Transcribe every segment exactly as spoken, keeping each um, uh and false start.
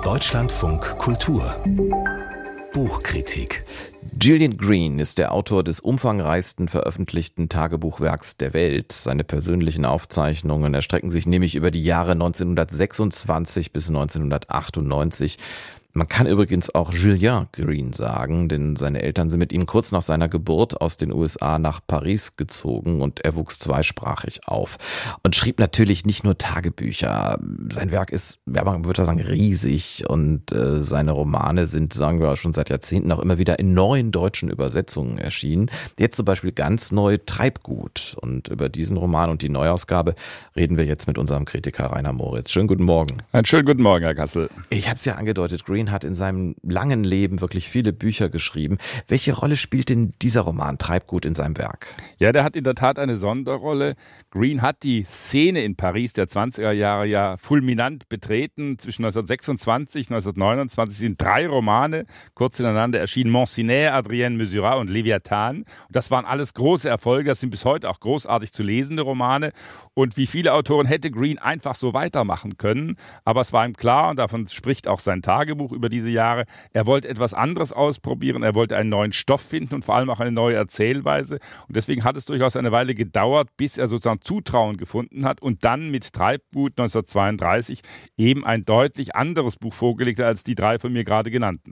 Deutschlandfunk Kultur Buchkritik. Gillian Green ist der Autor des umfangreichsten veröffentlichten Tagebuchwerks der Welt. Seine persönlichen Aufzeichnungen erstrecken sich nämlich über die Jahre neunzehnhundertsechsundzwanzig bis neunzehnhundertachtundneunzig. Man kann übrigens auch Julien Green sagen, denn seine Eltern sind mit ihm kurz nach seiner Geburt aus den U S A nach Paris gezogen und er wuchs zweisprachig auf und schrieb natürlich nicht nur Tagebücher. Sein Werk ist, ja, man würde sagen, riesig und äh, seine Romane sind, sagen wir, schon seit Jahrzehnten auch immer wieder in neuen deutschen Übersetzungen erschienen. Jetzt zum Beispiel ganz neu Treibgut, und über diesen Roman und die Neuausgabe reden wir jetzt mit unserem Kritiker Rainer Moritz. Schönen guten Morgen. Einen schönen guten Morgen, Herr Kassel. Ich habe es ja angedeutet, Green hat in seinem langen Leben wirklich viele Bücher geschrieben. Welche Rolle spielt denn dieser Roman Treibgut in seinem Werk? Ja, der hat in der Tat eine Sonderrolle. Green hat die Szene in Paris der zwanziger Jahre ja fulminant betreten. Zwischen neunzehnhundertsechsundzwanzig und neunzehnhundertneunundzwanzig sind drei Romane kurz hintereinander erschienen: Mancinère, Adrienne Mesurat und Leviathan. Und das waren alles große Erfolge. Das sind bis heute auch großartig zu lesende Romane. Und wie viele Autoren hätte Green einfach so weitermachen können. Aber es war ihm klar, und davon spricht auch sein Tagebuch über diese Jahre, er wollte etwas anderes ausprobieren, er wollte einen neuen Stoff finden und vor allem auch eine neue Erzählweise. Und deswegen hat es durchaus eine Weile gedauert, bis er sozusagen Zutrauen gefunden hat und dann mit Treibgut neunzehnhundertzweiunddreißig eben ein deutlich anderes Buch vorgelegt hat als die drei von mir gerade genannten.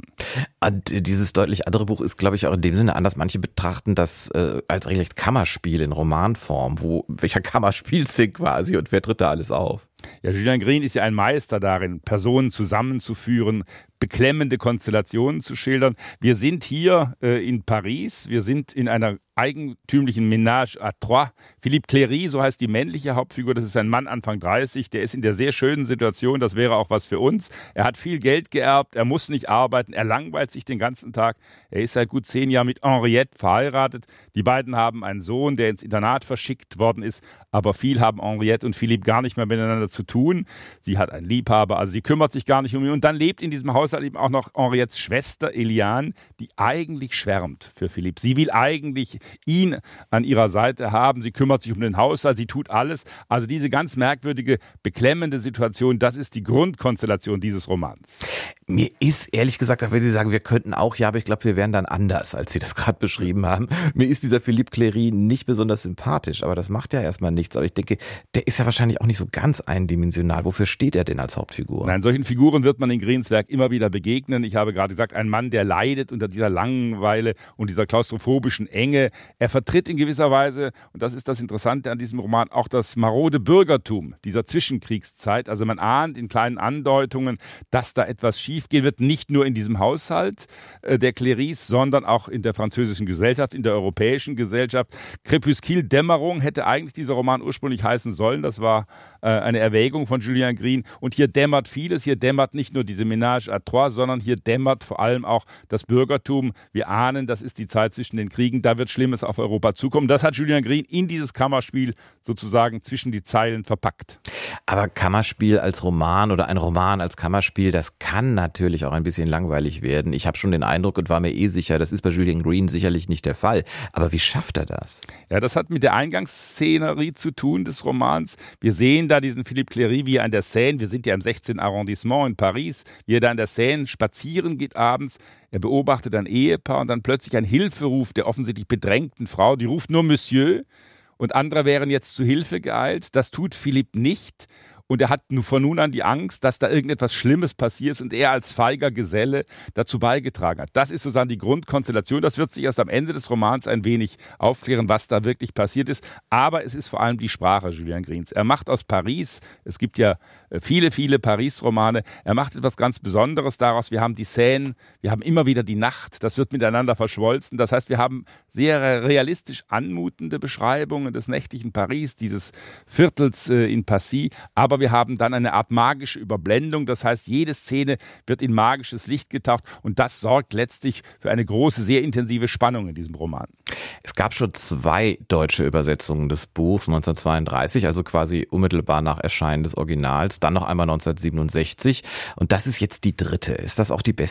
Und dieses deutlich andere Buch ist, glaube ich, auch in dem Sinne anders. Manche betrachten das äh, als regelrecht Kammerspiel in Romanform. Wo, welcher Kammerspielstil quasi, und wer tritt da alles auf? Ja, Julien Green ist ja ein Meister darin, Personen zusammenzuführen, beklemmende Konstellationen zu schildern. Wir sind hier äh, in Paris, wir sind in einer eigentümlichen Ménage à trois. Philippe Cléry, so heißt die männliche Hauptfigur, das ist ein Mann Anfang dreißig, der ist in der sehr schönen Situation, das wäre auch was für uns. Er hat viel Geld geerbt, er muss nicht arbeiten, er langweilt sich den ganzen Tag. Er ist seit gut zehn Jahren mit Henriette verheiratet. Die beiden haben einen Sohn, der ins Internat verschickt worden ist, aber viel haben Henriette und Philippe gar nicht mehr miteinander zu tun. Sie hat einen Liebhaber, also sie kümmert sich gar nicht um ihn. Und dann lebt in diesem Haushalt eben auch noch Henriettes Schwester Eliane, die eigentlich schwärmt für Philippe. Sie will eigentlich ihn an ihrer Seite haben. Sie kümmert sich um den Haushalt, sie tut alles. Also diese ganz merkwürdige, beklemmende Situation, das ist die Grundkonstellation dieses Romans. Mir ist ehrlich gesagt, auch wenn Sie sagen, wir könnten auch, ja, aber ich glaube, wir wären dann anders, als Sie das gerade beschrieben haben. Mir ist dieser Philippe Cléry nicht besonders sympathisch, aber das macht ja erstmal nichts. Aber ich denke, der ist ja wahrscheinlich auch nicht so ganz eindimensional. Wofür steht er denn als Hauptfigur? Nein, solchen Figuren wird man in Greens Werk immer wieder begegnen. Ich habe gerade gesagt, ein Mann, der leidet unter dieser Langeweile und dieser klaustrophobischen Enge. Er vertritt in gewisser Weise, und das ist das Interessante an diesem Roman, auch das marode Bürgertum dieser Zwischenkriegszeit. Also man ahnt in kleinen Andeutungen, dass da etwas schiefgehen wird, nicht nur in diesem Haushalt äh, der Clérys, sondern auch in der französischen Gesellschaft, in der europäischen Gesellschaft. Crépuscule, Dämmerung, hätte eigentlich dieser Roman ursprünglich heißen sollen. Das war äh, eine Erwägung von Julien Green. Und hier dämmert vieles. Hier dämmert nicht nur diese Ménage à trois, sondern hier dämmert vor allem auch das Bürgertum. Wir ahnen, das ist die Zeit zwischen den Kriegen. Da wird Schlimmes auf Europa zukommen. Das hat Julien Green in dieses Kammerspiel sozusagen zwischen die Zeilen verpackt. Aber Kammerspiel als Roman oder ein Roman als Kammerspiel, das kann natürlich auch ein bisschen langweilig werden. Ich habe schon den Eindruck und war mir eh sicher, das ist bei Julien Green sicherlich nicht der Fall. Aber wie schafft er das? Ja, das hat mit der Eingangsszenerie zu tun des Romans. Wir sehen da diesen Philippe Cléry, wie er an der Seine, wir sind ja im sechzehnten Arrondissement in Paris, wie er da an der Seine spazieren geht abends. Er beobachtet ein Ehepaar und dann plötzlich ein Hilferuf der offensichtlich bedrängten Frau. Die ruft nur Monsieur und andere wären jetzt zu Hilfe geeilt. Das tut Philippe nicht. Und er hat von nun an die Angst, dass da irgendetwas Schlimmes passiert und er als feiger Geselle dazu beigetragen hat. Das ist sozusagen die Grundkonstellation. Das wird sich erst am Ende des Romans ein wenig aufklären, was da wirklich passiert ist. Aber es ist vor allem die Sprache Julien Greens. Er macht aus Paris, es gibt ja viele, viele Paris-Romane, er macht etwas ganz Besonderes daraus. Wir haben die Seine, wir haben immer wieder die Nacht, das wird miteinander verschmolzen. Das heißt, wir haben sehr realistisch anmutende Beschreibungen des nächtlichen Paris, dieses Viertels in Passy, aber wir haben dann eine Art magische Überblendung. Das heißt, jede Szene wird in magisches Licht getaucht und das sorgt letztlich für eine große, sehr intensive Spannung in diesem Roman. Es gab schon zwei deutsche Übersetzungen des Buchs, neunzehnhundertzweiunddreißig, also quasi unmittelbar nach Erscheinen des Originals, dann noch einmal neunzehnhundertsiebenundsechzig und das ist jetzt die dritte. Ist das auch die beste?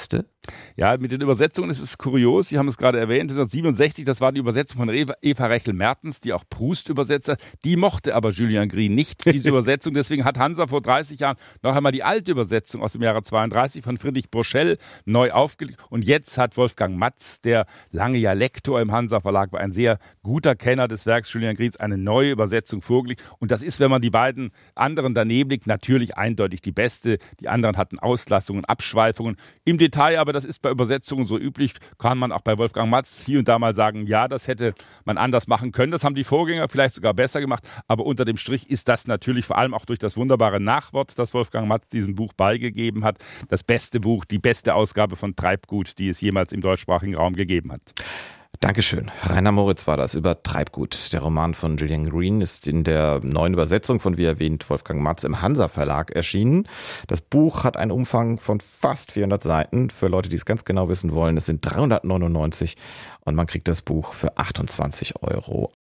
Ja, mit den Übersetzungen ist es kurios. Sie haben es gerade erwähnt, neunzehnhundertsiebenundsechzig, das war die Übersetzung von Eva Rechel-Mertens, die auch Proust übersetzte. Die mochte aber Julian Green nicht, diese Übersetzung. Deswegen hat Hansa vor dreißig Jahren noch einmal die alte Übersetzung aus dem Jahre zweiunddreißig von Friedrich Burchell neu aufgelegt. Und jetzt hat Wolfgang Matz, der lange ja Lektor im Hansa Verlag war, ein sehr guter Kenner des Werks Julian Greens, eine neue Übersetzung vorgelegt. Und das ist, wenn man die beiden anderen daneben legt, natürlich eindeutig die beste. Die anderen hatten Auslassungen, Abschweifungen. Im Detail aber, das ist bei Übersetzungen so üblich, kann man auch bei Wolfgang Matz hier und da mal sagen, ja, das hätte man anders machen können. Das haben die Vorgänger vielleicht sogar besser gemacht. Aber unter dem Strich ist das natürlich vor allem auch durch das wunderbare Nachwort, das Wolfgang Matz diesem Buch beigegeben hat, das beste Buch, die beste Ausgabe von Treibgut, die es jemals im deutschsprachigen Raum gegeben hat. Dankeschön. Rainer Moritz war das über Treibgut. Der Roman von Julian Green ist in der neuen Übersetzung von, wie erwähnt, Wolfgang Matz im Hansa Verlag erschienen. Das Buch hat einen Umfang von fast vierhundert Seiten. Für Leute, die es ganz genau wissen wollen, es sind dreihundertneunundneunzig und man kriegt das Buch für achtundzwanzig Euro